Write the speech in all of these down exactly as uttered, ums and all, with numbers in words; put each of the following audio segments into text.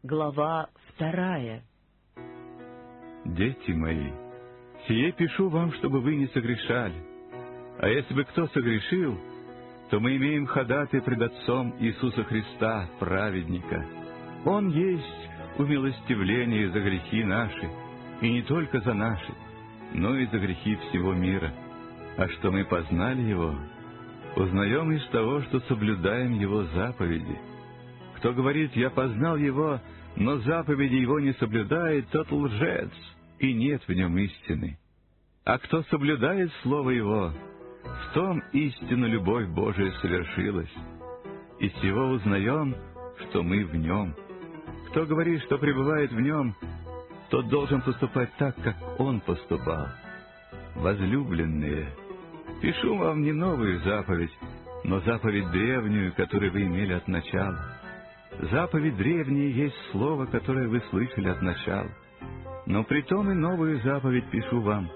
Глава вторая. Дети мои, сие пишу вам, чтобы вы не согрешали. А если бы кто согрешил, то мы имеем ходатая пред Отцом Иисуса Христа, праведника. Он есть умилостивление за грехи наши, и не только за наши, но и за грехи всего мира. А что мы познали Его, узнаем из того, что соблюдаем Его заповеди. Кто говорит: «Я познал Его», но заповеди Его не соблюдает, тот лжец, и нет в нем истины. А кто соблюдает Слово Его, в том истинно любовь Божия совершилась. Из сего узнаем, что мы в Нем. Кто говорит, что пребывает в Нем, тот должен поступать так, как Он поступал. Возлюбленные, пишу вам не новую заповедь, но заповедь древнюю, которую вы имели от начала. Заповедь древняя есть слово, которое вы слышали от начала. Но притом и новую заповедь пишу вам,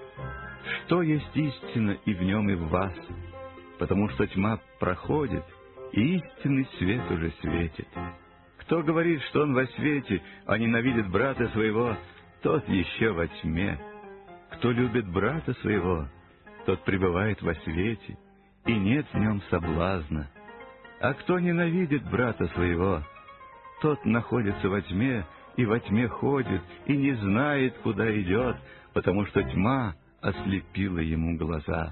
что есть истина и в нем, и в вас, потому что тьма проходит, и истинный свет уже светит. Кто говорит, что он во свете, а ненавидит брата своего, тот еще во тьме. Кто любит брата своего, тот пребывает во свете, и нет в нем соблазна. А кто ненавидит брата своего, тот находится во тьме, и во тьме ходит, и не знает, куда идет, потому что тьма ослепила ему глаза.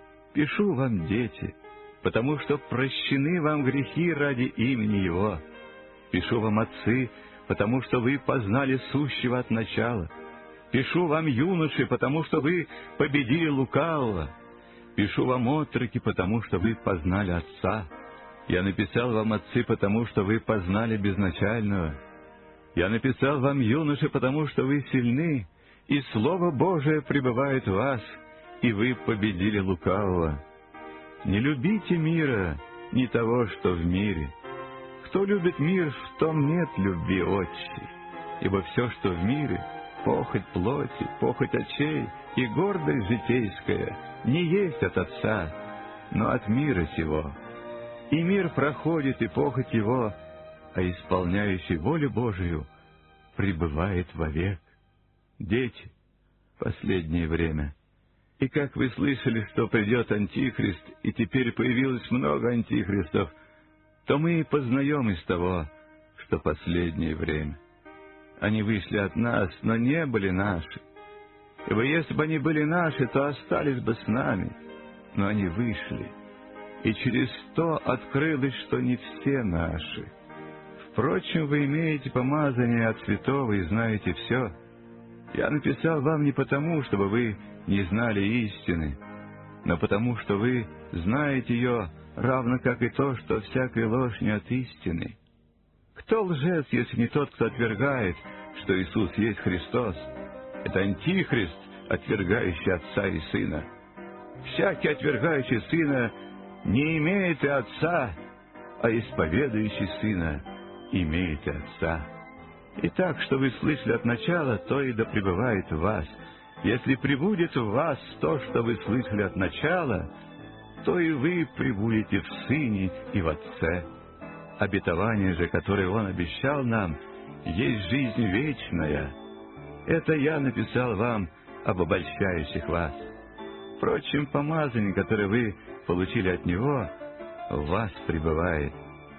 Пишу вам, дети, потому что прощены вам грехи ради имени Его. Пишу вам, отцы, потому что вы познали сущего от начала. Пишу вам, юноши, потому что вы победили лукавого. Пишу вам, отроки, потому что вы познали Отца. Я написал вам, отцы, потому что вы познали безначального. Я написал вам, юноши, потому что вы сильны, и Слово Божие пребывает в вас, и вы победили лукавого. Не любите мира, ни того, что в мире. Кто любит мир, в том нет любви Отчей. Ибо все, что в мире, похоть плоти, похоть очей и гордость житейская, не есть от Отца, но от мира сего. И мир проходит, и похоть его, а исполняющий волю Божию пребывает вовек. Дети, последнее время. И как вы слышали, что придет Антихрист, и теперь появилось много антихристов, то мы и познаем из того, что последнее время. Они вышли от нас, но не были наши. Ибо если бы они были наши, то остались бы с нами, но они вышли. И через то открылось, что не все наши. Впрочем, вы имеете помазание от святого и знаете все. Я написал вам не потому, чтобы вы не знали истины, но потому, что вы знаете ее, равно как и то, что всякая ложь не от истины. Кто лжец, если не тот, кто отвергает, что Иисус есть Христос? Это антихрист, отвергающий Отца и Сына. Всякий, отвергающий Сына, не имеет и Отца, а исповедующий Сына имеет и Отца. Итак, что вы слышали от начала, то и да пребывает в вас. Если пребудет в вас то, что вы слышали от начала, то и вы пребудете в Сыне и в Отце. Обетование же, которое Он обещал нам, есть жизнь вечная. Это я написал вам об обольщающих вас. Впрочем, помазание, которое вы получили от Него, в вас пребывает.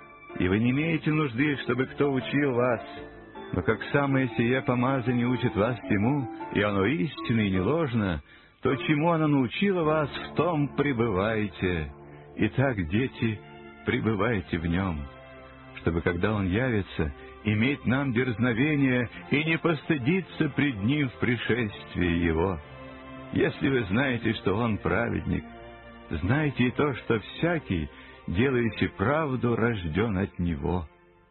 И вы не имеете нужды, чтобы кто учил вас, но как самое сие помазание учит вас всему, и оно истинно и не ложно, то, чему оно научило вас, в том пребывайте. Итак, дети, пребывайте в Нем, чтобы, когда Он явится, иметь нам дерзновение и не постыдиться пред Ним в пришествии Его. Если вы знаете, что Он праведник, знайте и то, что всякий, делающий правду, рожден от Него.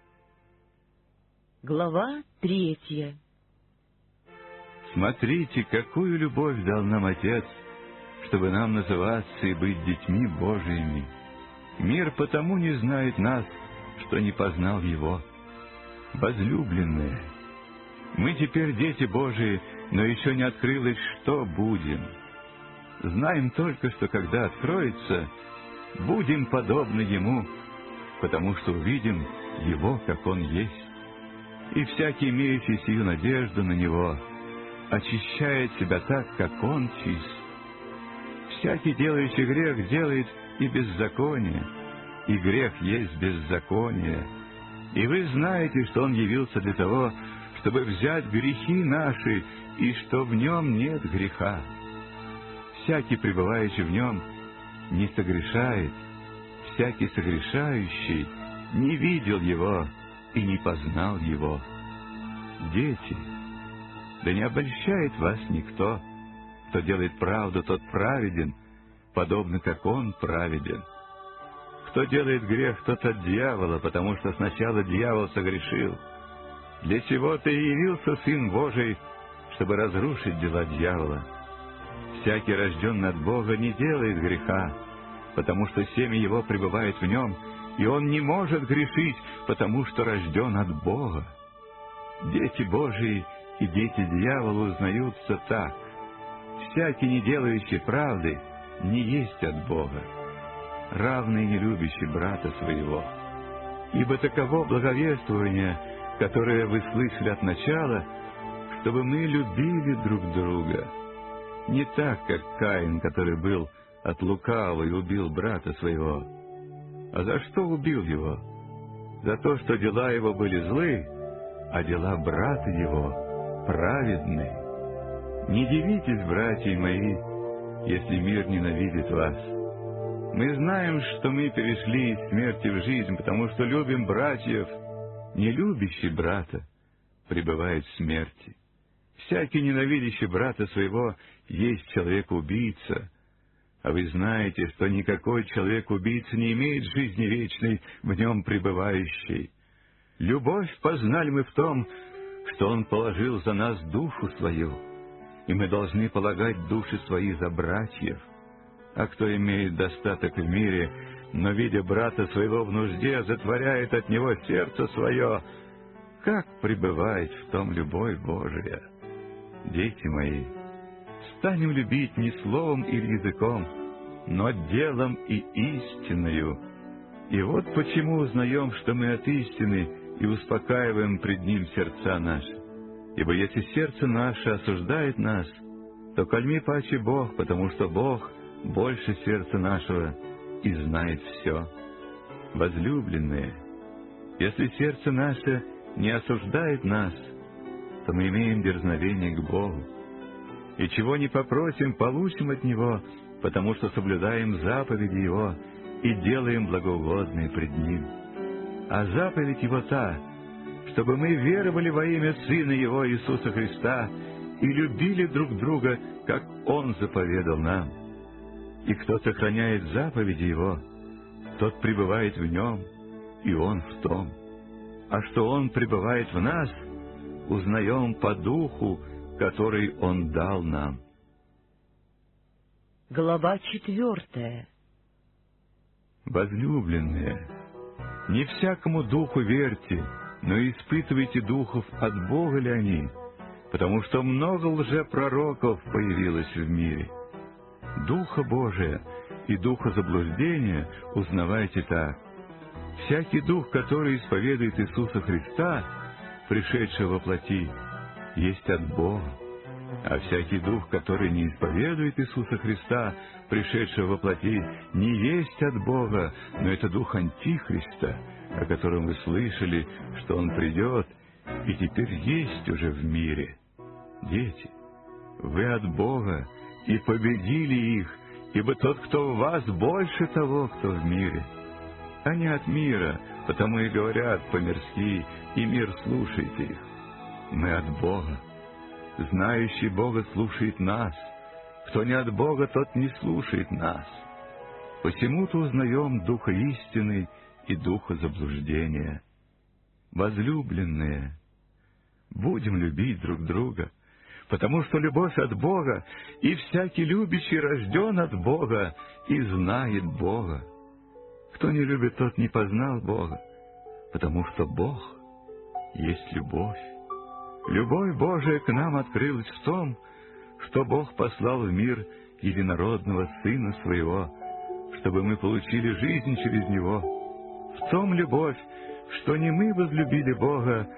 Глава третья. Смотрите, какую любовь дал нам Отец, чтобы нам называться и быть детьми Божиими. Мир потому не знает нас, что не познал Его. Возлюбленные, мы теперь дети Божии, но еще не открылось, что будем. Знаем только, что когда откроется, будем подобны Ему, потому что увидим Его, как Он есть. И всякий, имеющий сию надежду на Него, очищает себя так, как Он чист. Всякий, делающий грех, делает и беззаконие, и грех есть беззаконие. И вы знаете, что Он явился для того, чтобы взять грехи наши, и что в Нем нет греха. Всякий, пребывающий в Нем, не согрешает, всякий согрешающий не видел Его и не познал Его. Дети, да не обольщает вас никто. Кто делает правду, тот праведен, подобно как Он праведен. Кто делает грех, тот от дьявола, потому что сначала дьявол согрешил. Для чего-то и явился Сын Божий, чтобы разрушить дела дьявола. Всякий, рожденный от Бога, не делает греха, потому что семя его пребывает в нем, и он не может грешить, потому что рожден от Бога. Дети Божии и дети дьявола узнаются так: всякий, не делающий правды, не есть от Бога, равный не любящий брата своего. Ибо таково благовествование, которое вы слышали от начала, чтобы мы любили друг друга. Не так, как Каин, который был от лукавого и убил брата своего. А за что убил его? За то, что дела его были злы, а дела брата его праведны. Не дивитесь, братья мои, если мир ненавидит вас. Мы знаем, что мы перешли из смерти в жизнь, потому что любим братьев. Не любящий брата пребывает в смерти. Всякий, ненавидящий брата своего, есть человек-убийца. А вы знаете, что никакой человек-убийца не имеет жизни вечной, в нем пребывающей. Любовь познали мы в том, что Он положил за нас душу свою, и мы должны полагать души свои за братьев. А кто имеет достаток в мире, но, видя брата своего в нужде, затворяет от него сердце свое, как пребывает в том любовь Божия? Дети мои, станем любить не словом или языком, но делом и истинною. И вот почему узнаем, что мы от истины, и успокаиваем пред Ним сердца наши. Ибо если сердце наше осуждает нас, то кальми паче Бог, потому что Бог больше сердца нашего и знает все. Возлюбленные, если сердце наше не осуждает нас, то мы имеем дерзновение к Богу. И чего не попросим, получим от Него, потому что соблюдаем заповеди Его и делаем благоугодные пред Ним. А заповедь Его та, чтобы мы веровали во имя Сына Его Иисуса Христа и любили друг друга, как Он заповедал нам. И кто сохраняет заповеди Его, тот пребывает в Нем, и Он в том. А что Он пребывает в нас, узнаем по Духу, который Он дал нам. Глава четвертая. Возлюбленные, не всякому духу верьте, но испытывайте духов, от Бога ли они, потому что много лжепророков появилось в мире. Духа Божия и духа заблуждения узнавайте так: всякий дух, который исповедует Иисуса Христа, пришедшего во плоти, есть от Бога, а всякий дух, который не исповедует Иисуса Христа, пришедшего во плоти, не есть от Бога, но это дух Антихриста, о котором вы слышали, что он придет, и теперь есть уже в мире. Дети, вы от Бога и победили их, ибо тот, кто в вас, больше того, кто в мире. Они от мира, потому и говорят по-мирски, и мир слушает их. Мы от Бога. Знающий Бога слушает нас. Кто не от Бога, тот не слушает нас. Посему-то узнаем духа истины и духа заблуждения. Возлюбленные, будем любить друг друга, потому что любовь от Бога, и всякий любящий рожден от Бога и знает Бога. Кто не любит, тот не познал Бога, потому что Бог есть любовь. Любовь Божия к нам открылась в том, что Бог послал в мир единородного Сына Своего, чтобы мы получили жизнь через Него. В том любовь, что не мы возлюбили Бога,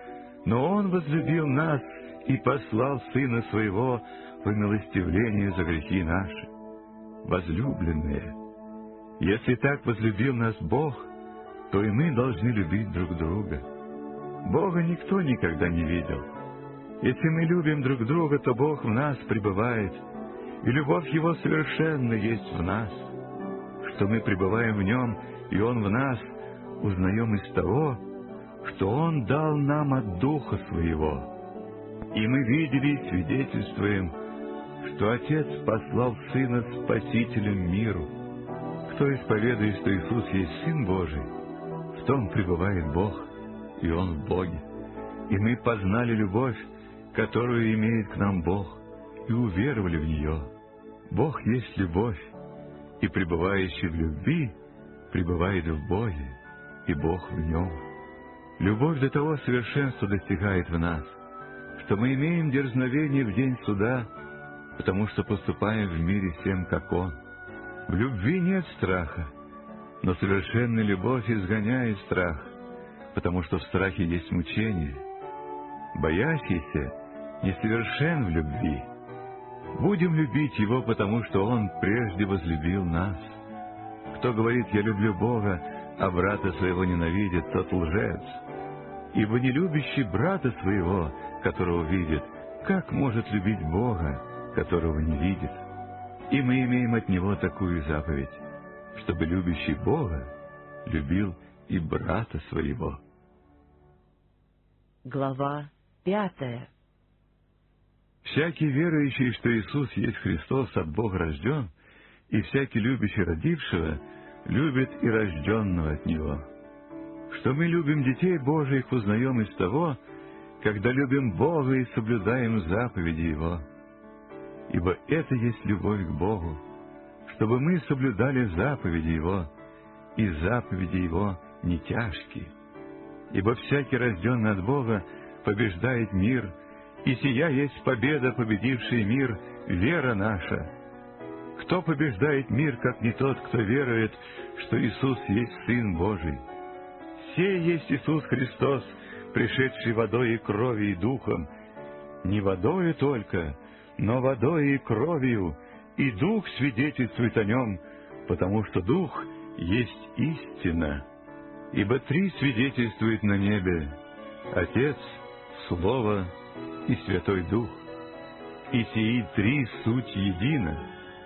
Но Он возлюбил нас и послал Сына Своего во милостивление за грехи наши. Возлюбленные, если так возлюбил нас Бог, то и мы должны любить друг друга. Бога никто никогда не видел. Если мы любим друг друга, то Бог в нас пребывает, и любовь Его совершенно есть в нас. Что мы пребываем в Нем, и Он в нас, узнаем из того, что Он дал нам от Духа Своего. И мы видели и свидетельствуем, что Отец послал Сына Спасителем миру. Кто исповедует, что Иисус есть Сын Божий, в том пребывает Бог, и Он в Боге. И мы познали любовь, которую имеет к нам Бог, и уверовали в нее. Бог есть любовь, и пребывающий в любви пребывает в Боге, и Бог в нем. Любовь до того совершенства достигает в нас, что мы имеем дерзновение в день суда, потому что поступаем в мире всем, как Он. В любви нет страха, но совершенная любовь изгоняет страх, потому что в страхе есть мучение. Боящийся несовершен в любви. Будем любить Его, потому что Он прежде возлюбил нас. Кто говорит «я люблю Бога», а брата своего ненавидит, тот лжец. Ибо не любящий брата своего, которого видит, как может любить Бога, которого не видит? И мы имеем от Него такую заповедь, чтобы любящий Бога любил и брата своего. Глава пятая. Всякий верующий, что Иисус есть Христос, от Бога рожден, и всякий любящий родившего любит и рожденного от Него. Что мы любим детей Божиих, узнаем из того, когда любим Бога и соблюдаем заповеди Его. Ибо это есть любовь к Богу, чтобы мы соблюдали заповеди Его, и заповеди Его не тяжкие. Ибо всякий, рожденный от Бога, побеждает мир, и сия есть победа, победившая мир, вера наша. Кто побеждает мир, как не тот, кто верует, что Иисус есть Сын Божий? Сей есть Иисус Христос, пришедший водой и кровью и духом, не водою только, но водой и кровью, и Дух свидетельствует о Нем, потому что Дух есть истина. Ибо три свидетельствует на небе: Отец, Слово и Святой Дух. И сии три суть едино.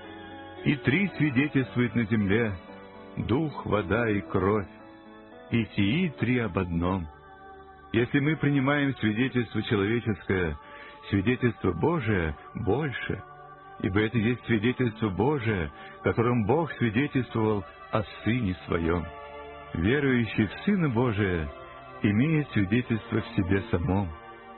И три свидетельствует на земле: Дух, вода и кровь. И сии три об одном. Если мы принимаем свидетельство человеческое, свидетельство Божие больше, ибо это есть свидетельство Божие, которым Бог свидетельствовал о Сыне Своем. Верующий в Сына Божия имеет свидетельство в себе самом.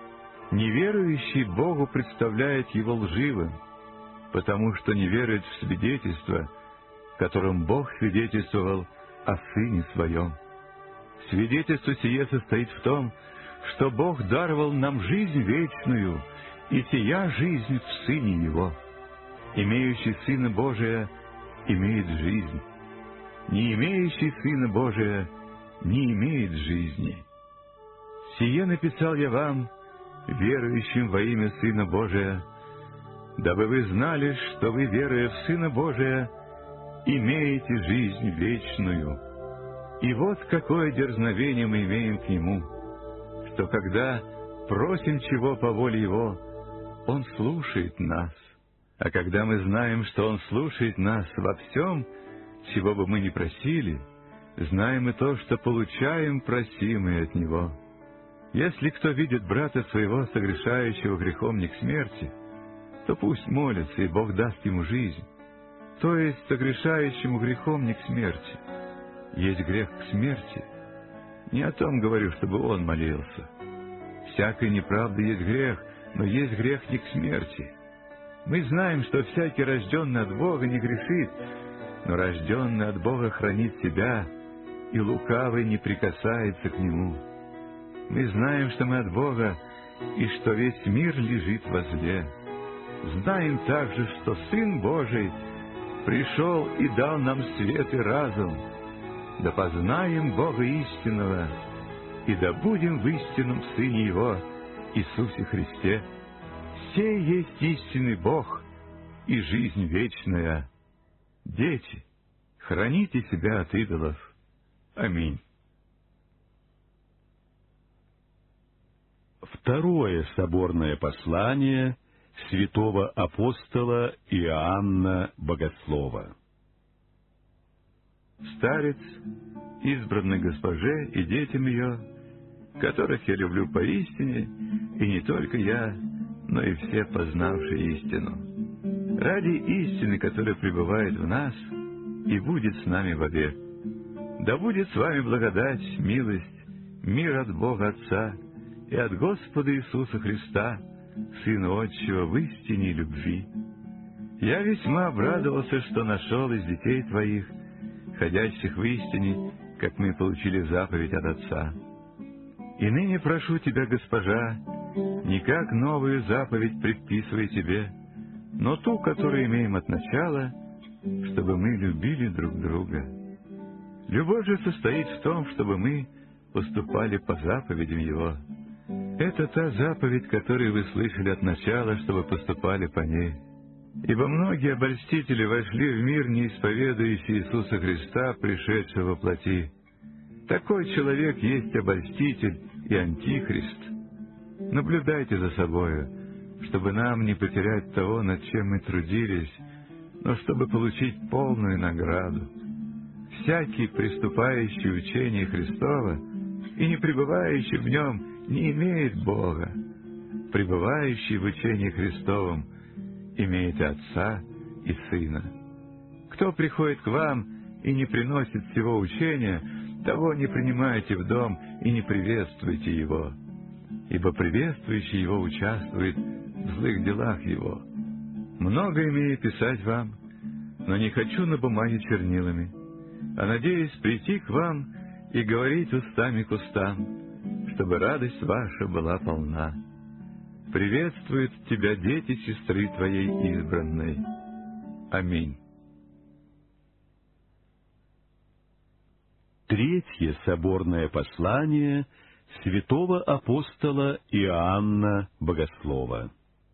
Неверующий Богу представляет его лживым, потому что не верует в свидетельство, которым Бог свидетельствовал о Сыне Своем. Свидетельство сие состоит в том, что Бог даровал нам жизнь вечную, и сия жизнь в Сыне Его. Имеющий Сына Божия имеет жизнь. Не имеющий Сына Божия не имеет жизни. Сие написал я вам, верующим во имя Сына Божия, дабы вы знали, что вы, веруя в Сына Божия, имеете жизнь вечную. И вот какое дерзновение мы имеем к Нему, что когда просим чего по воле Его, Он слушает нас. А когда мы знаем, что Он слушает нас во всем, чего бы мы ни просили, знаем и то, что получаем просимое от Него. Если кто видит брата своего, согрешающего грехом не к смерти, то пусть молится, и Бог даст ему жизнь. То есть согрешающему грехом не к смерти. Есть грех к смерти. Не о том говорю, чтобы он молился. Всякая неправда есть грех, но есть грех не к смерти. Мы знаем, что всякий, рожденный от Бога, не грешит, но рожденный от Бога хранит себя, и лукавый не прикасается к нему. Мы знаем, что мы от Бога, и что весь мир лежит во зле. Знаем также, что Сын Божий пришел и дал нам свет и разум, да познаем Бога истинного, и да будем в истинном Сыне Его, Иисусе Христе, сей есть истинный Бог и жизнь вечная. Дети, храните себя от идолов. Аминь. Второе соборное послание святого апостола Иоанна Богослова. Старец, избранный госпоже и детям ее, которых я люблю поистине, и не только я, но и все познавшие истину. Ради истины, которая пребывает в нас и будет с нами вовек. Да будет с вами благодать, милость, мир от Бога Отца и от Господа Иисуса Христа, Сына Отчего, в истине любви. Я весьма обрадовался, что нашел из детей твоих, ходящих в истине, как мы получили заповедь от Отца. И ныне прошу тебя, госпожа, не как новую заповедь предписывай тебе, но ту, которую имеем от начала, чтобы мы любили друг друга. Любовь же состоит в том, чтобы мы поступали по заповедям Его. Это та заповедь, которую вы слышали от начала, чтобы поступали по ней. Ибо многие обольстители вошли в мир, не исповедующий Иисуса Христа, пришедшего во плоти. Такой человек есть обольститель и антихрист. Наблюдайте за собою, чтобы нам не потерять того, над чем мы трудились, но чтобы получить полную награду. Всякий, приступающий в учение Христова и не пребывающий в нем, не имеет Бога. Пребывающий в учении Христовом имеет Отца и Сына. Кто приходит к вам и не приносит всего учения, того не принимайте в дом и не приветствуйте его, ибо приветствующий его участвует в злых делах его. Много имею писать вам, но не хочу на бумаге чернилами, а надеюсь прийти к вам и говорить устами к устам, чтобы радость ваша была полна. Приветствуют тебя дети сестры твоей избранной. Аминь. Третье соборное послание святого апостола Иоанна Богослова.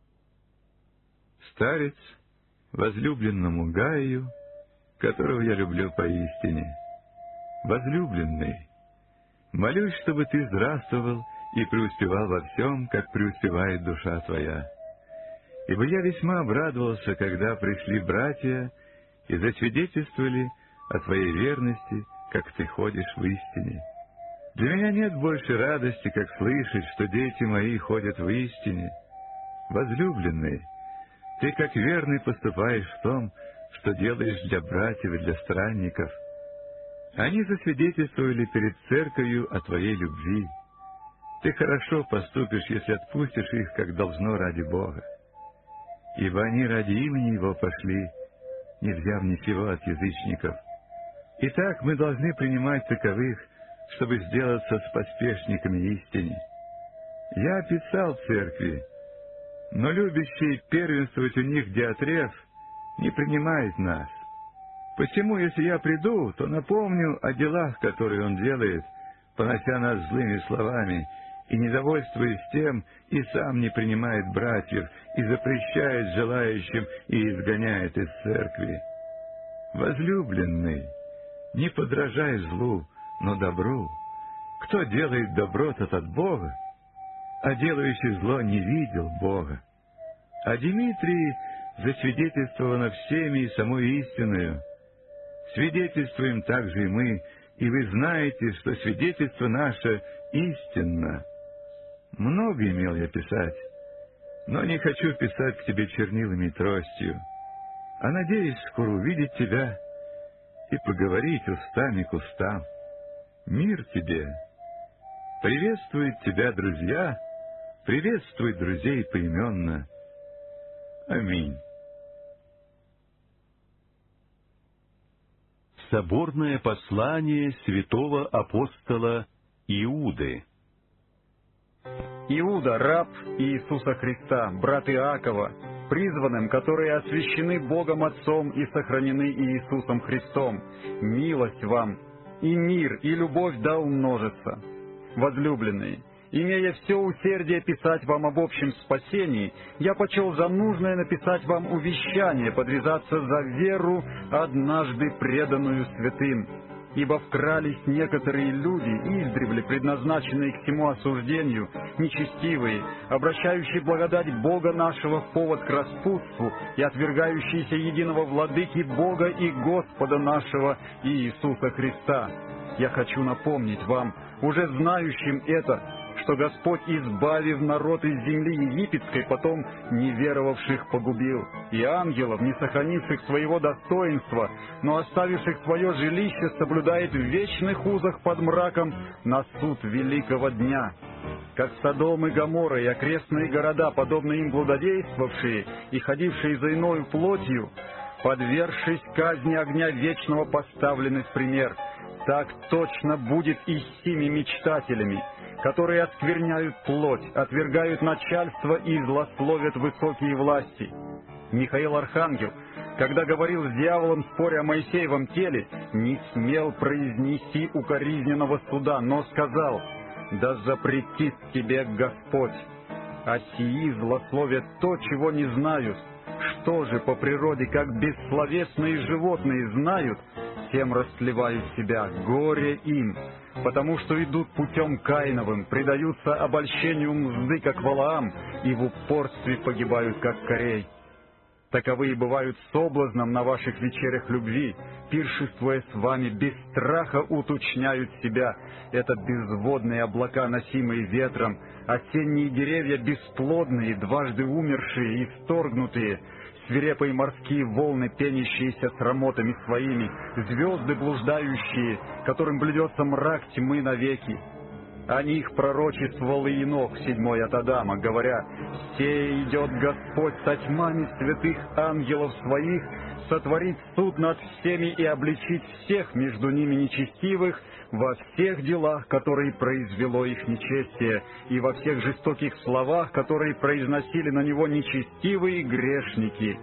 Старец, возлюбленному Гаю, которого я люблю поистине, возлюбленный, молюсь, чтобы ты здравствовал и преуспевал во всем, как преуспевает душа твоя. Ибо я весьма обрадовался, когда пришли братья и засвидетельствовали о твоей верности, как ты ходишь в истине. Для меня нет больше радости, как слышать, что дети мои ходят в истине. Возлюбленный, ты как верный поступаешь в том, что делаешь для братьев и для странников. Они засвидетельствовали перед церковью о твоей любви. Ты хорошо поступишь, если отпустишь их, как должно, ради Бога. Ибо они ради имени Его пошли, не взяв ничего от язычников. Итак, мы должны принимать таковых, чтобы сделаться с поспешниками истине. Я описал церкви, но любящий первенствовать у них Диотреф не принимает нас. Посему, если я приду, то напомню о делах, которые он делает, понося нас злыми словами, и, недовольствуясь тем, и сам не принимает братьев, и запрещает желающим, и изгоняет из церкви. Возлюбленный, не подражай злу, но добру. Кто делает добро, тот от Бога, а делающий зло не видел Бога. А Дмитрий засвидетельствовано всеми и самой истиною. Свидетельствуем также и мы, и вы знаете, что свидетельство наше истинно. Много имел я писать, но не хочу писать к тебе чернилами и тростью, а надеюсь скоро увидеть тебя и поговорить устами к устам. Мир тебе! Приветствуют тебя друзья, приветствуй друзей поименно. Аминь. Соборное послание святого апостола Иуды. Иуда, раб Иисуса Христа, брат Иакова, призванным, которые освящены Богом Отцом и сохранены Иисусом Христом, милость вам, и мир, и любовь да умножится. Возлюбленные, Имея все усердие писать вам об общем спасении, я почел за нужное написать вам увещание, подвязаться за веру, однажды преданную святым. Ибо вкрались некоторые люди, издревле предназначенные к всему осуждению, нечестивые, обращающие благодать Бога нашего в повод к распутству и отвергающиеся единого владыки Бога и Господа нашего Иисуса Христа. Я хочу напомнить вам, уже знающим это, что Господь, избавив народ из земли египетской, потом неверовавших погубил, и ангелов, не сохранивших своего достоинства, но оставивших свое жилище, соблюдает в вечных узах под мраком на суд великого дня. Как Содом и Гоморра и окрестные города, подобно им блудодействовавшие и ходившие за иною плотью, подвергшись казни огня вечного, поставлены в пример, так точно будет и с сими мечтателями, которые оскверняют плоть, отвергают начальство и злословят высокие власти. Михаил Архангел, когда говорил с дьяволом, споря о Моисеевом теле, не смел произнести укоризненного суда, но сказал: «Да запретит тебе Господь». А сии злословят то, чего не знают. Что же по природе, как бессловесные животные знают, тем растлевают себя, горе им, потому что идут путем Каиновым, предаются обольщению мзды, как Валаам, и в упорстве погибают, как Корей. Таковые бывают соблазном на ваших вечерях любви, пиршествуя с вами, без страха уточняют себя. Это безводные облака, носимые ветром, осенние деревья бесплодные, дважды умершие и исторгнутые, свирепые морские волны, пенящиеся срамотами своими, звезды блуждающие, которым блюдется мрак тьмы навеки. О них пророчествовал и Енох, седьмой от Адама, говоря: «Се идет Господь со тьмами святых ангелов своих, сотворить суд над всеми и обличить всех между ними нечестивых во всех делах, которые произвело их нечестие, и во всех жестоких словах, которые произносили на него нечестивые грешники».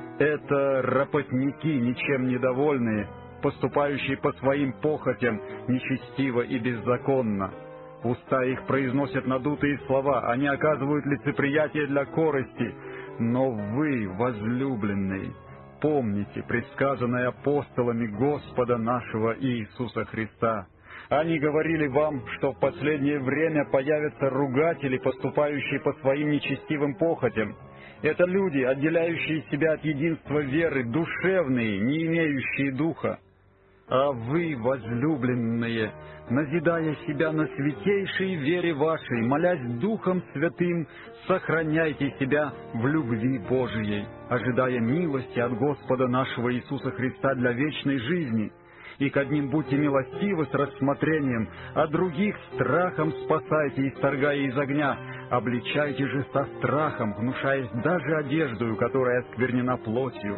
Это ропотники, ничем недовольные, поступающие по своим похотям нечестиво и беззаконно. Уста их произносят надутые слова, они оказывают лицеприятие для корысти. Но вы, возлюбленные, помните предсказанное апостолами Господа нашего Иисуса Христа. Они говорили вам, что в последнее время появятся ругатели, поступающие по своим нечестивым похотям. Это люди, отделяющие себя от единства веры, душевные, не имеющие духа. А вы, возлюбленные, назидая себя на святейшей вере вашей, молясь Духом Святым, сохраняйте себя в любви Божией, ожидая милости от Господа нашего Иисуса Христа для вечной жизни. И к одним будьте милостивы с рассмотрением, а других страхом спасайте, исторгая из огня. Обличайте же со страхом, внушаясь даже одеждою, которая осквернена плотью.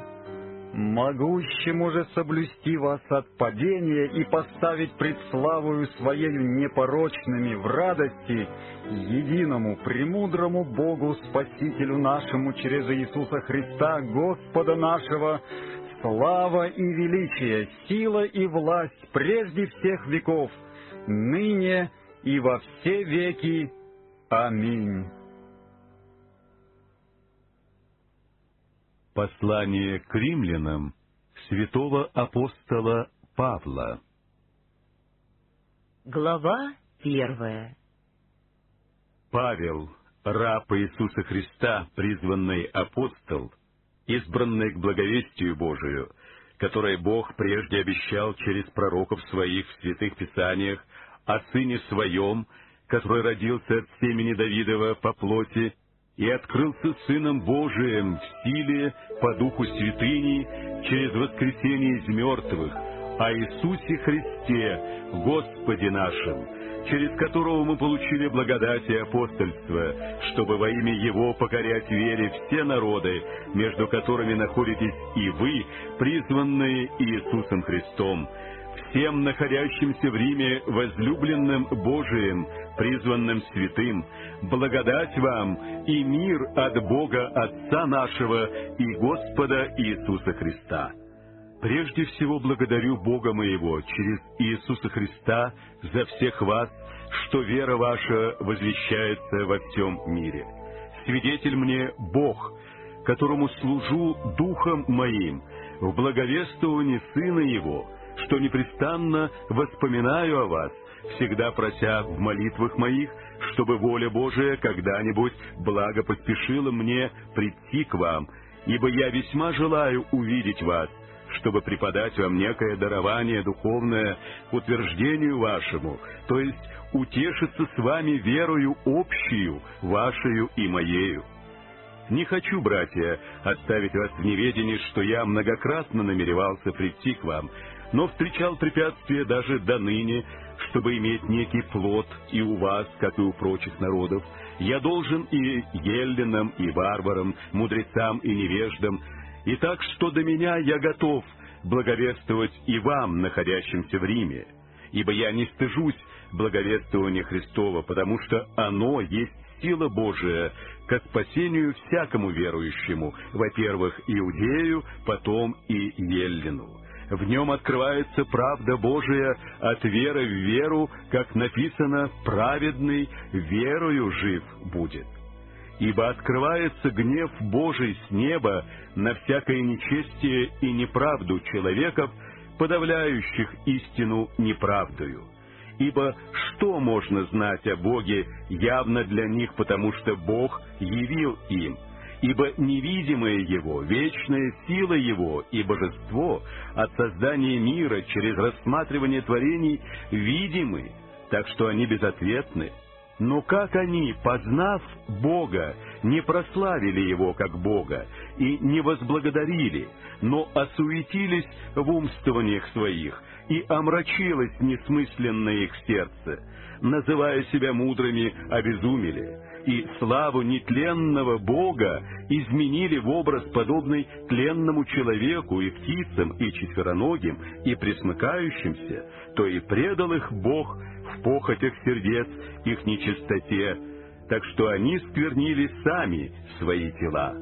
Могущему же соблюсти вас от падения и поставить пред славою Своею непорочными в радости единому, премудрому Богу, Спасителю нашему через Иисуса Христа, Господа нашего, слава и величие, сила и власть прежде всех веков, ныне и во все веки. Аминь. Послание к римлянам святого апостола Павла. Глава первая. Павел, раб Иисуса Христа, призванный апостол, избранный к благовестию Божию, которое Бог прежде обещал через пророков своих в святых писаниях о Сыне Своем, который родился от семени Давидова по плоти, и открылся Сыном Божиим в силе по Духу Святыни через воскресение из мертвых, о Иисусе Христе, Господе нашим, через которого мы получили благодать и апостольство, чтобы во имя Его покорять вере все народы, между которыми находитесь и вы, призванные Иисусом Христом, всем находящимся в Риме возлюбленным Божиим, призванным святым, благодать вам и мир от Бога Отца нашего и Господа Иисуса Христа. Прежде всего благодарю Бога моего через Иисуса Христа за всех вас, что вера ваша возвещается во всем мире. Свидетель мне Бог, которому служу духом моим, в благовествовании Сына Его, что непрестанно воспоминаю о вас, всегда прося в молитвах моих, чтобы воля Божия когда-нибудь благо поспешила мне прийти к вам, ибо я весьма желаю увидеть вас, чтобы преподать вам некое дарование духовное к утверждению вашему, то есть утешиться с вами верою общую, вашею и моею. Не хочу, братья, оставить вас в неведении, что я многократно намеревался прийти к вам, но встречал препятствия даже до ныне, чтобы иметь некий плод и у вас, как и у прочих народов. Я должен и еллинам, и варварам, мудрецам и невеждам, и так, что до меня я готов благовествовать и вам, находящимся в Риме, ибо я не стыжусь благовествования Христова, потому что оно есть сила Божия ко спасению всякому верующему, во-первых, иудею, потом и еллину. В нем открывается правда Божия от веры в веру, как написано: «Праведный верою жив будет». Ибо открывается гнев Божий с неба на всякое нечестие и неправду человеков, подавляющих истину неправдою. Ибо что можно знать о Боге явно для них, потому что Бог явил им? Ибо невидимое Его, вечная сила Его и божество от создания мира через рассматривание творений видимы, так что они безответны. Но как они, познав Бога, не прославили Его как Бога и не возблагодарили, но осуетились в умствованиях своих, и омрачилось несмысленное их сердце, называя себя мудрыми, обезумели, и славу нетленного Бога изменили в образ, подобный тленному человеку и птицам, и четвероногим, и пресмыкающимся, то и предал их Бог в похотях сердец их нечистоте, так что они сквернили сами свои тела.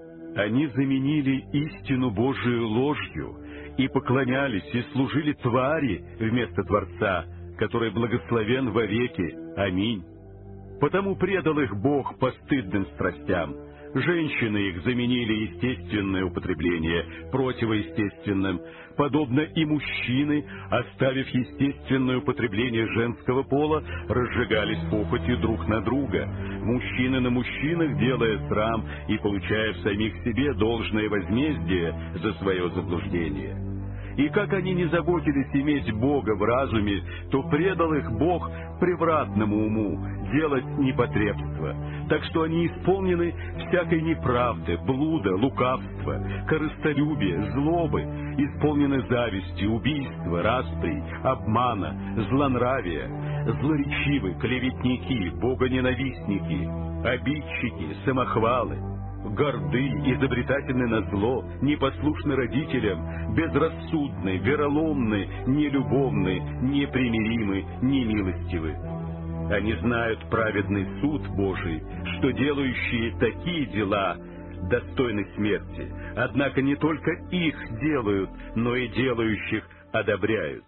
Они заменили истину Божию ложью, и поклонялись и служили твари вместо Творца, который благословен вовеки. Аминь. Потому предал их Бог постыдным страстям. Женщины их заменили естественное употребление противоестественным, подобно и мужчины, оставив естественное употребление женского пола, разжигались похотью друг на друга, мужчины на мужчинах делая срам и получая в самих себе должное возмездие за свое заблуждение. И как они не заботились иметь Бога в разуме, то предал их Бог превратному уму делать непотребство, так что они исполнены всякой неправды, блуда, лукавства, корыстолюбия, злобы, исполнены зависти, убийства, распри, обмана, злонравия, злоречивы, клеветники, богоненавистники, обидчики, самохвалы, горды, изобретательны на зло, непослушны родителям, безрассудны, вероломны, нелюбовны, непримиримы, немилостивы. Они знают праведный суд Божий, что делающие такие дела достойны смерти, однако не только их делают, но и делающих одобряют.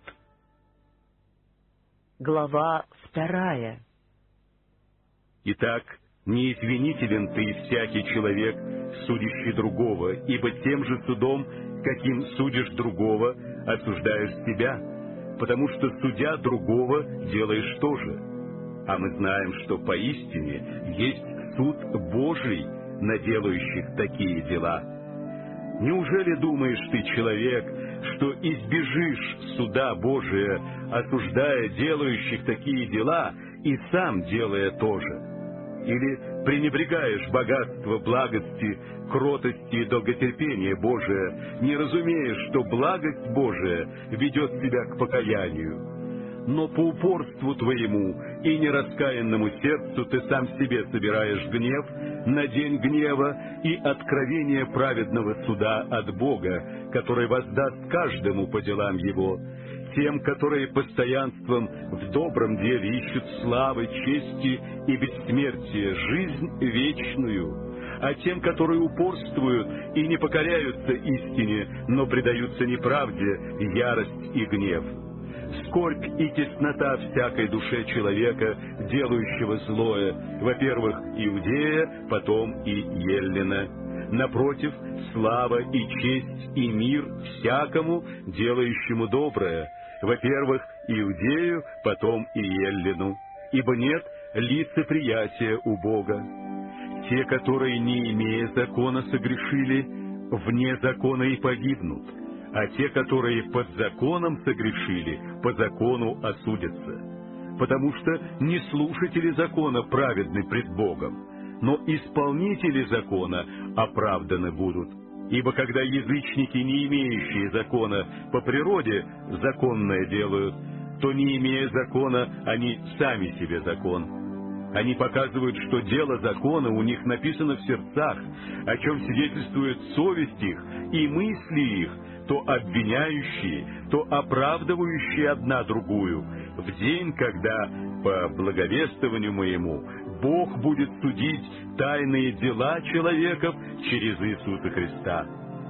Глава вторая. Итак, не извинителен ты, всякий человек, судящий другого, ибо тем же судом, каким судишь другого, осуждаешь себя, потому что, судя другого, делаешь то же. А мы знаем, что поистине есть суд Божий на делающих такие дела. Неужели думаешь ты, человек, что избежишь суда Божия, осуждая делающих такие дела и сам делая то же? Или пренебрегаешь богатство благости, кротости и долготерпения Божия, не разумеешь, что благость Божия ведет тебя к покаянию? Но по упорству твоему и нераскаянному сердцу ты сам себе собираешь гнев на день гнева и откровение праведного суда от Бога, который воздаст каждому по делам его, тем, которые постоянством в добром деле ищут славы, чести и бессмертия, жизнь вечную, а тем, которые упорствуют и не покоряются истине, но предаются неправде, ярость и гнев. Скорбь и теснота всякой душе человека, делающего злое, во-первых, Иудея, потом и Еллина. Напротив, слава и честь и мир всякому, делающему доброе, во-первых, Иудею, потом и Еллину. Ибо нет лицеприятия у Бога. Те, которые, не имея закона, согрешили, вне закона и погибнут, а те, которые под законом согрешили, по закону осудятся. Потому что не слушатели закона праведны пред Богом, но исполнители закона оправданы будут. Ибо когда язычники, не имеющие закона, по природе законное делают, то, не имея закона, они сами себе закон. Они показывают, что дело закона у них написано в сердцах, о чем свидетельствует совесть их и мысли их, то обвиняющие, то оправдывающие одна другую, в день, когда, по благовествованию моему, Бог будет судить тайные дела человеков через Иисуса Христа.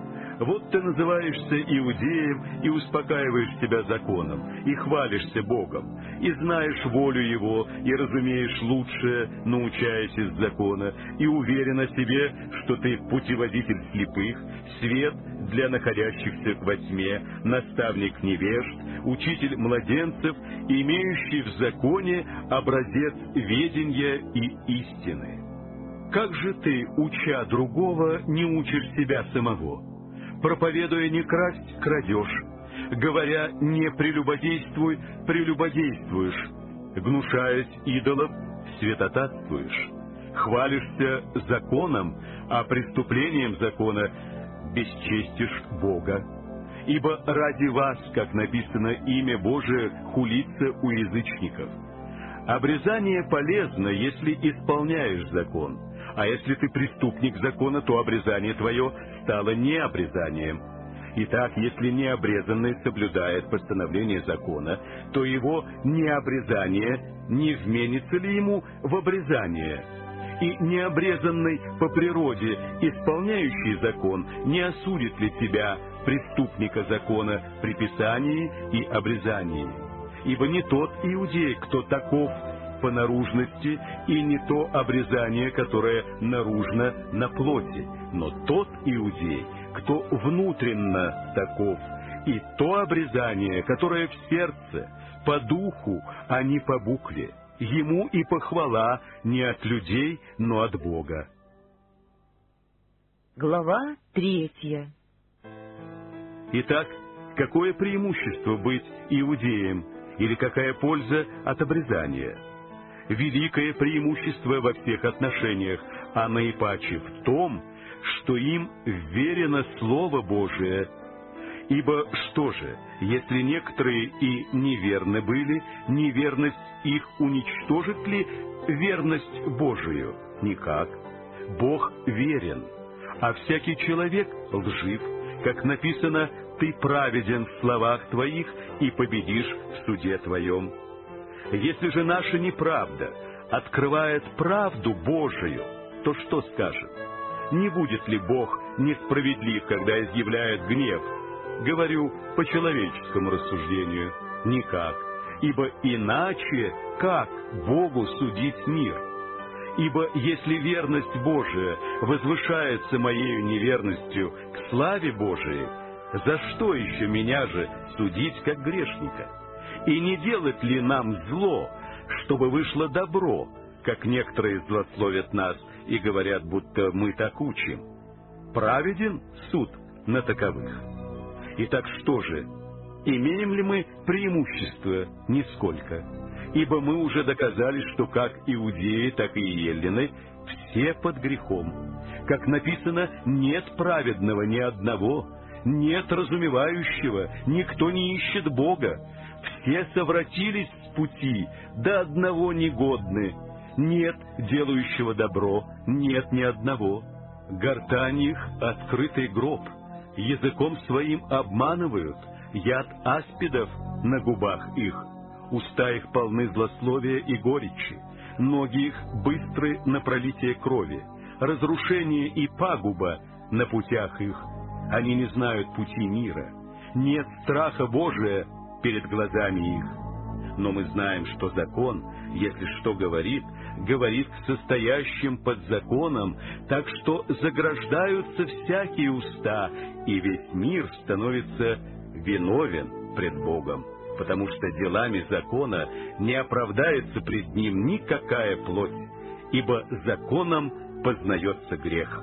Вот ты называешься иудеем и успокаиваешь себя законом, и хвалишься Богом, и знаешь волю Его, и разумеешь лучшее, научаясь из закона, и уверен о себе, что ты путеводитель слепых, свет для находящихся во тьме, наставник невежд, учитель младенцев, имеющий в законе образец ведения и истины. Как же ты, уча другого, не учишь себя самого? Проповедуя не красть, крадешь, говоря не прелюбодействуй, прелюбодействуешь, гнушаясь идолов, святотатствуешь, хвалишься законом, а преступлением закона бесчестишь Бога. Ибо ради вас, как написано, имя Божие хулится у язычников. Обрезание полезно, если исполняешь закон, а если ты преступник закона, то обрезание твое стало необрезанием. Итак, если необрезанный соблюдает постановление закона, то его необрезание не вменится ли ему в обрезание? И необрезанный по природе, исполняющий закон, не осудит ли тебя, преступника закона, при писании и обрезании? Ибо не тот иудей, кто таков по наружности, и не то обрезание, которое наружно на плоти, но тот иудей, кто внутренно таков, и то обрезание, которое в сердце, по духу, а не по букве. Ему и похвала не от людей, но от Бога. Глава третья. Итак, какое преимущество быть иудеем, или какая польза от обрезания? Великое преимущество во всех отношениях, а наипаче в том, что им верено Слово Божие. Ибо что же, если некоторые и неверны были, неверность их уничтожит ли верность Божию? Никак. Бог верен, а всякий человек лжив, как написано: «Ты праведен в словах твоих и победишь в суде твоем». Если же наша неправда открывает правду Божию, то что скажет? Не будет ли Бог несправедлив, когда изъявляет гнев? Говорю по человеческому рассуждению. Никак. Ибо иначе как Богу судить мир? Ибо если верность Божия возвышается моею неверностью к славе Божией, за что еще меня же судить как грешника? И не делать ли нам зло, чтобы вышло добро, как некоторые злословят нас и говорят, будто мы так учим? Праведен суд на таковых. Итак, что же, имеем ли мы преимущество? Нисколько. Ибо мы уже доказали, что как иудеи, так и еллины все под грехом. Как написано, нет праведного ни одного, нет разумевающего, никто не ищет Бога. Все совратились с пути, до одного негодны. Нет делающего добро, нет ни одного. Гортань их — открытый гроб, языком своим обманывают, яд аспидов на губах их. Уста их полны злословия и горечи, ноги их быстры на пролитие крови, разрушение и пагуба на путях их. Они не знают пути мира. Нет страха Божия перед глазами их. Но мы знаем, что закон, если что говорит, говорит к состоящим под законом, так что заграждаются всякие уста, и весь мир становится виновен пред Богом, потому что делами закона не оправдается пред Ним никакая плоть, ибо законом познается грех.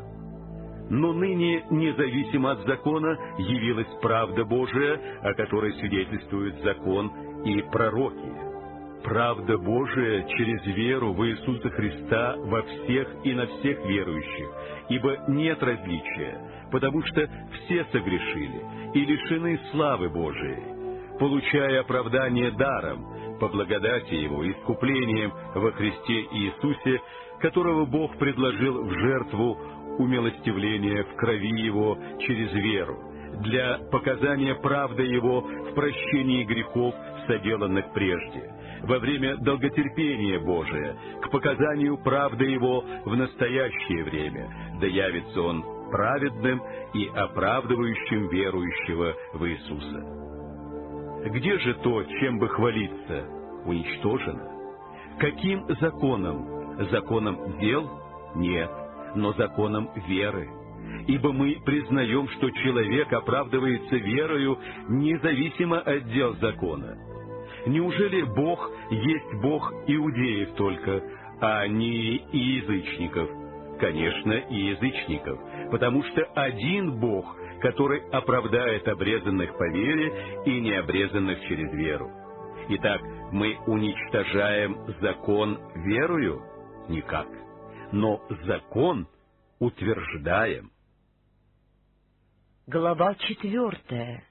Но ныне, независимо от закона, явилась правда Божия, о которой свидетельствует закон и пророки. Правда Божия через веру в Иисуса Христа во всех и на всех верующих, ибо нет различия, потому что все согрешили и лишены славы Божией, получая оправдание даром, по благодати Его, искуплением во Христе Иисусе, которого Бог предложил в жертву умилостивления в крови Его через веру, для показания правды Его в прощении грехов, соделанных прежде, во время долготерпения Божия, к показанию правды Его в настоящее время, да явится Он праведным и оправдывающим верующего в Иисуса. Где же то, чем бы хвалиться? Уничтожено. Каким законом? Законом дел? Нет, но законом веры. Ибо мы признаем, что человек оправдывается верою независимо от дел закона. Неужели Бог есть Бог иудеев только, а не и язычников? Конечно, и язычников, потому что один Бог, который оправдает обрезанных по вере и необрезанных через веру. Итак, мы уничтожаем закон верою? Никак. Но закон утверждаем. Глава четвертая.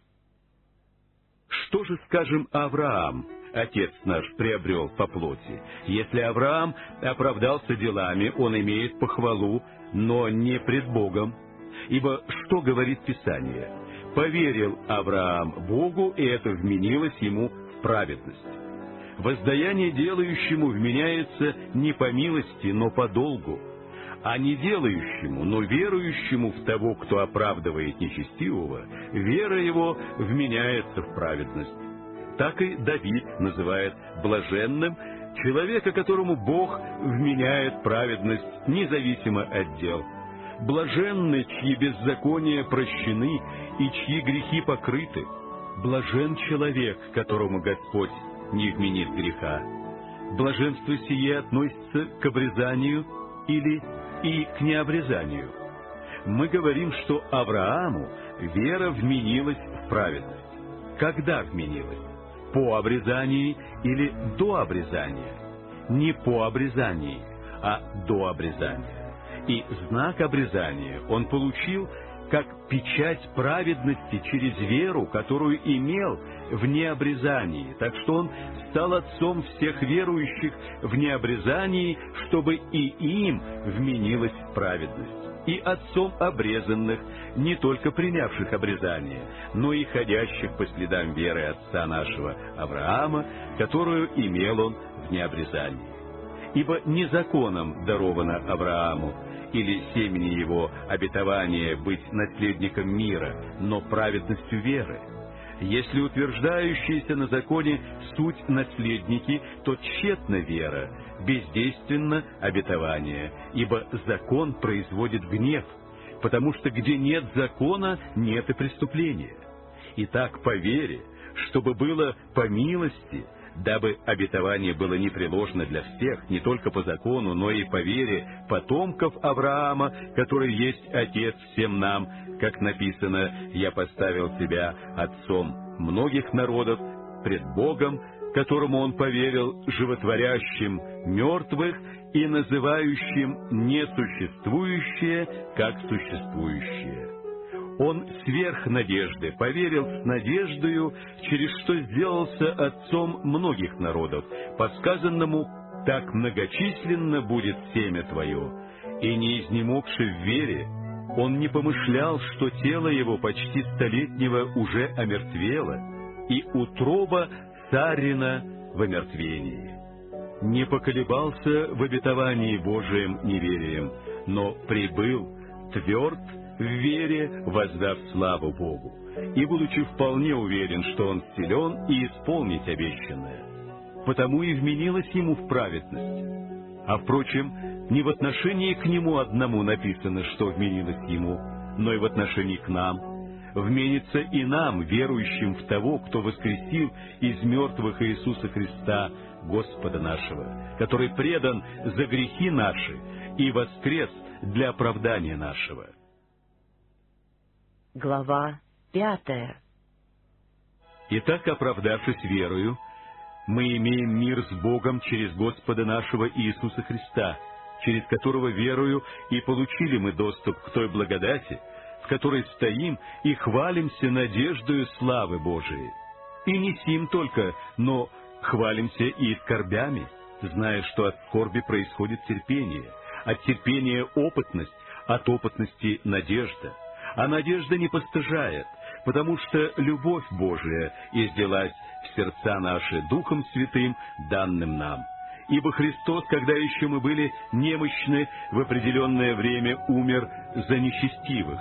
Что же, скажем, Авраам, отец наш, приобрел по плоти? Если Авраам оправдался делами, он имеет похвалу, но не пред Богом. Ибо что говорит Писание? Поверил Авраам Богу, и это вменилось ему в праведность. Воздаяние делающему вменяется не по милости, но по долгу. А не делающему, но верующему в того, кто оправдывает нечестивого, вера его вменяется в праведность. Так и Давид называет блаженным человека, которому Бог вменяет праведность независимо от дел. Блаженны, чьи беззакония прощены и чьи грехи покрыты. Блажен человек, которому Господь не вменит греха. Блаженство сие относится к обрезанию или и к необрезанию. Мы говорим, что Аврааму вера вменилась в праведность. Когда вменилась? По обрезании или до обрезания? Не по обрезании, а до обрезания. И знак обрезания он получил как печать праведности через веру, которую имел в необрезании, так что он стал отцом всех верующих в необрезании, чтобы и им вменилась праведность, и отцом обрезанных, не только принявших обрезание, но и ходящих по следам веры отца нашего Авраама, которую имел он в необрезании. Ибо не законом даровано Аврааму или семени его обетование быть наследником мира, но праведностью веры. Если утверждающиеся на законе суть наследники, то тщетна вера, бездейственно обетование, ибо закон производит гнев, потому что где нет закона, нет и преступления. Итак, по вере, чтобы было по милости, дабы обетование было непреложно для всех, не только по закону, но и по вере потомков Авраама, который есть Отец всем нам, как написано: «Я поставил тебя отцом многих народов пред Богом, которому он поверил, животворящим мертвых и называющим несуществующее как существующее». Он сверх надежды поверил с надеждою, через что сделался отцом многих народов, по сказанному: «Так многочисленно будет семя твое». И не изнемогши в вере, он не помышлял, что тело его почти столетнего уже омертвело, и утроба Саррина в омертвении. Не поколебался в обетовании Божием неверием, но прибыл тверд в вере, воздав славу Богу, и будучи вполне уверен, что он силен и исполнить обещанное, потому и вменилось ему в праведность. А впрочем, не в отношении к нему одному написано, что вменилось ему, но и в отношении к нам. Вменится и нам, верующим в того, кто воскресил из мертвых Иисуса Христа, Господа нашего, который предан за грехи наши и воскрес для оправдания нашего. Глава пятая. Итак, оправдавшись верою, мы имеем мир с Богом через Господа нашего Иисуса Христа, через которого верою и получили мы доступ к той благодати, в которой стоим и хвалимся надеждою славы Божией. И не сим только, но хвалимся и скорбями, зная, что от скорби происходит терпение, от терпения опытность, от опытности надежда. А надежда не постыжает, потому что любовь Божия излилась в сердца наши Духом Святым, данным нам. Ибо Христос, когда еще мы были немощны, в определенное время умер за нечестивых.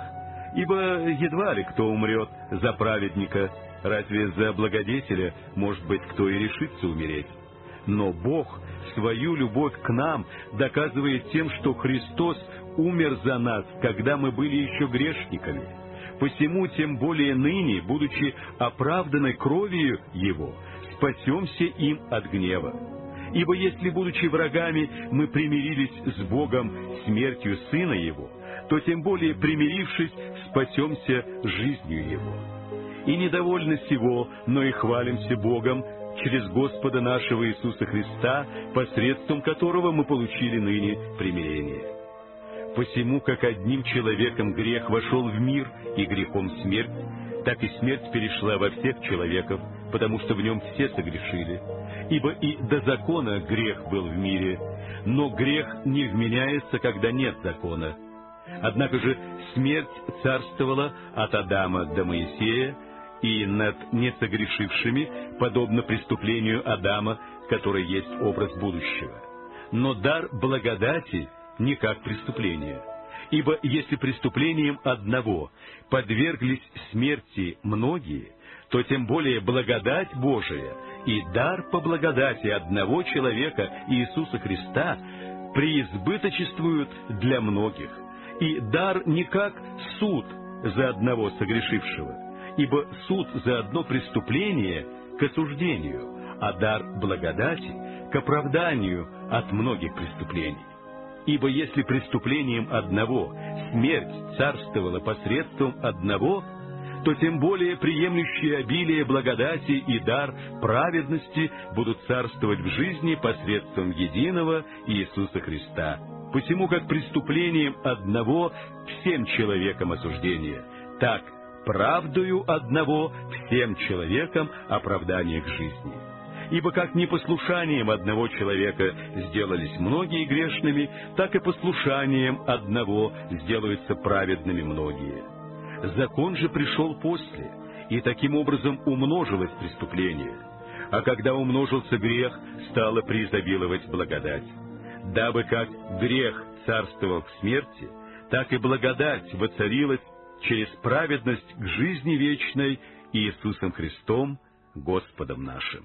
Ибо едва ли кто умрет за праведника, разве за благодетеля, может быть, кто и решится умереть. Но Бог свою любовь к нам доказывает тем, что Христос умер за нас, когда мы были еще грешниками. Посему тем более ныне, будучи оправданы кровью Его, спасемся им от гнева. Ибо если, будучи врагами, мы примирились с Богом смертью Сына Его, то тем более, примирившись, спасемся жизнью Его. И недовольны сего, но и хвалимся Богом через Господа нашего Иисуса Христа, посредством которого мы получили ныне примирение. Посему, как одним человеком грех вошел в мир, и грехом смерть, так и смерть перешла во всех человеков, потому что в нем все согрешили. Ибо и до закона грех был в мире, но грех не вменяется, когда нет закона. Однако же смерть царствовала от Адама до Моисея, и над несогрешившими, подобно преступлению Адама, который есть образ будущего. Но дар благодати не как преступление. Ибо если преступлением одного подверглись смерти многие, то тем более благодать Божия и дар по благодати одного человека, Иисуса Христа, преизбыточествуют для многих. И дар не как суд за одного согрешившего, ибо суд за одно преступление к осуждению, а дар благодати к оправданию от многих преступлений. Ибо если преступлением одного смерть царствовала посредством одного, то тем более приемлющие обилие благодати и дар праведности будут царствовать в жизни посредством единого Иисуса Христа. Посему как преступлением одного всем человекам осуждение, так правдою одного всем человекам оправдание к жизни. Ибо как непослушанием одного человека сделались многие грешными, так и послушанием одного сделаются праведными многие. Закон же пришел после, и таким образом умножилось преступление. А когда умножился грех, стала преизобиловать благодать. Дабы как грех царствовал к смерти, так и благодать воцарилась через праведность к жизни вечной Иисусом Христом, Господом нашим.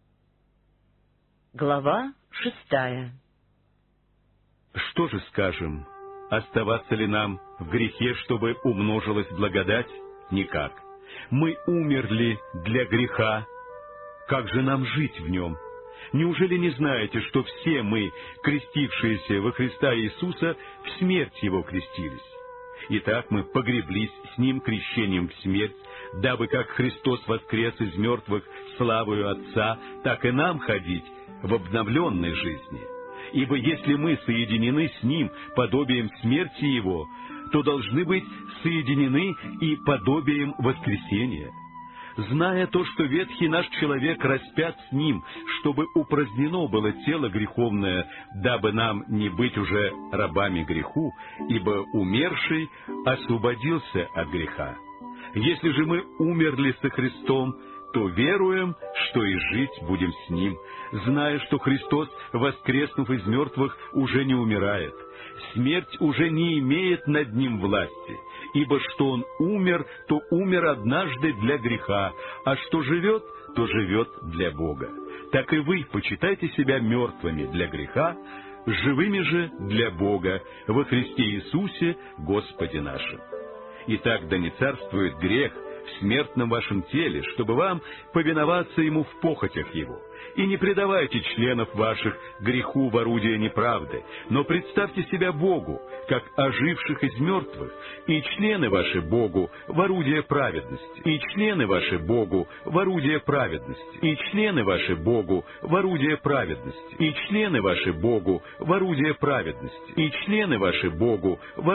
Глава шестая. Что же скажем? Оставаться ли нам в грехе, чтобы умножилась благодать? Никак. Мы умерли для греха. Как же нам жить в нем? Неужели не знаете, что все мы, крестившиеся во Христа Иисуса, в смерть Его крестились? Итак, мы погреблись с Ним крещением в смерть, дабы как Христос воскрес из мертвых славою Отца, так и нам ходить в обновленной жизни. Ибо если мы соединены с Ним подобием смерти Его, то должны быть соединены и подобием воскресения. Зная то, что ветхий наш человек распят с Ним, чтобы упразднено было тело греховное, дабы нам не быть уже рабами греху, ибо умерший освободился от греха. Если же мы умерли со Христом, то веруем, что и жить будем с Ним, зная, что Христос, воскреснув из мертвых, уже не умирает. Смерть уже не имеет над Ним власти, ибо что Он умер, то умер однажды для греха, а что живет, то живет для Бога. Так и вы почитайте себя мертвыми для греха, живыми же для Бога во Христе Иисусе, Господе нашим. Итак, да не царствует грех в смертном вашем теле, чтобы вам повиноваться ему в похотях его. И не предавайте членов ваших греху в орудие неправды, но представьте себя Богу, как оживших из мертвых, и члены ваши Богу в орудие праведности, и члены ваши Богу в орудие праведности, и члены ваши Богу в орудие праведности, и члены ваши Богу в орудие праведности, и члены ваши Богу в